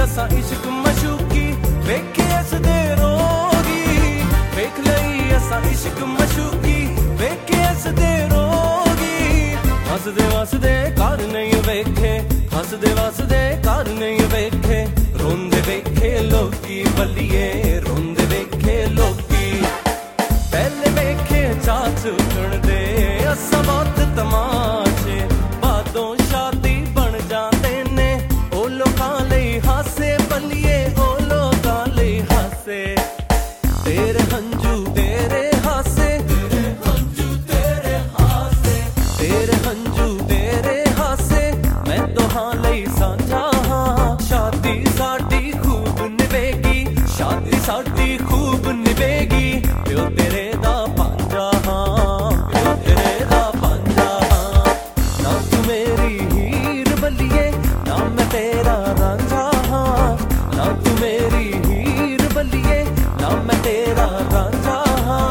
असा इश्क मशूकी वेखे अस दे रोगी वेख लई असा इश्क मशूकी वेखे अस दे रोगी हसदे वसदे घर नहीं वेखे हसदे वसदे घर नहीं वेखे रोंदे वेखे लोकी बलिए रोंदे वेखे लोकी पहले वेखे चाच उठण दे असा बहुत तमाशे बादों शादी बन जाते ने ओ लोकां लई हासे बलिए ओ लोकां लई हासे तेरे हंजू तेरे हासे तेरे हंजू तेरे हासे तेरे हंजू तेरे हासे मैं तो हाँ लई सांझा हाँ शादी साडी खूब निवेगी शादी साडी खूब निवेगी प्यो तेरे दा पांजा हाँ प्यो तेरे दा पांजा हाँ ना तू मेरी हीर बलिए ना मैं तेरा रांझा हाँ ना तू मेरी हीर बलिए ना मैं तेरा रांझा हाँ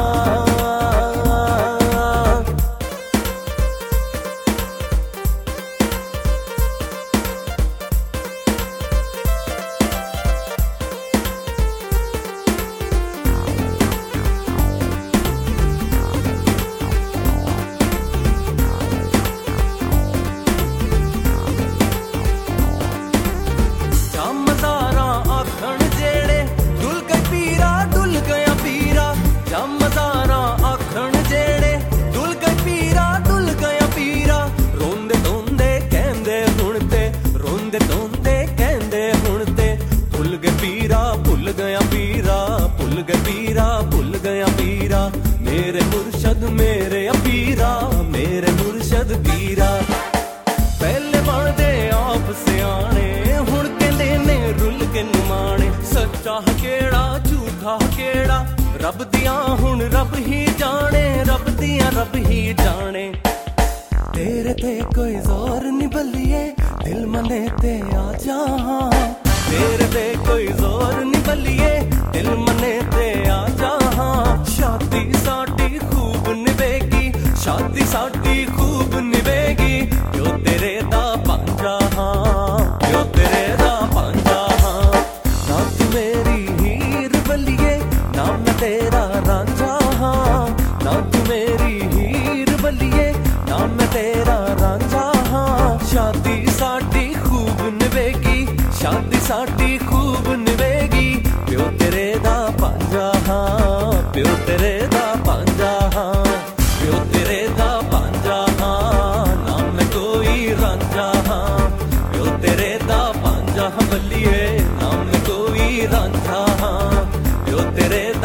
भुल गया पीरा मेरे मुर्शद मेरे अपीरा मेरे मुर्शद पीरा पहले बनदे आप सियाने हुण कहंदे ने रुल के नुमाने सच्चा केड़ा झूठा केड़ा रब दियां हुण रब ही जाने रब दियां रब ही जाने तेरे ते कोई जोर नहीं बलिए दिल मने ते आ जा तेरे ते कोई जोर नहीं बलिए दिल मने ते आ जा शादी साडी खूब निवेगी शादी साडी खूब निवेगी प्यो तेरे दा पांजा हाँ प्यो तेरे दा पांजा हाँ ना तू मेरी हीर बलिए ना मैं तेरा रांझा हाँ ना तू मेरी हीर बलिए ना मैं तेरा रांझा हाँ शादी साडी खूब निवेगी शादी साडी खूब निवेगी प्यो तेरे दा पांजा हाँ प्यो तेरे दा पांजा हाँ प्यो तेरे दा पांजा हाँ ना मैं कोई रांझा हाँ प्यो तेरे दा पांजा बलिए ना मैं कोई रांझा हाँ प्यो तेरे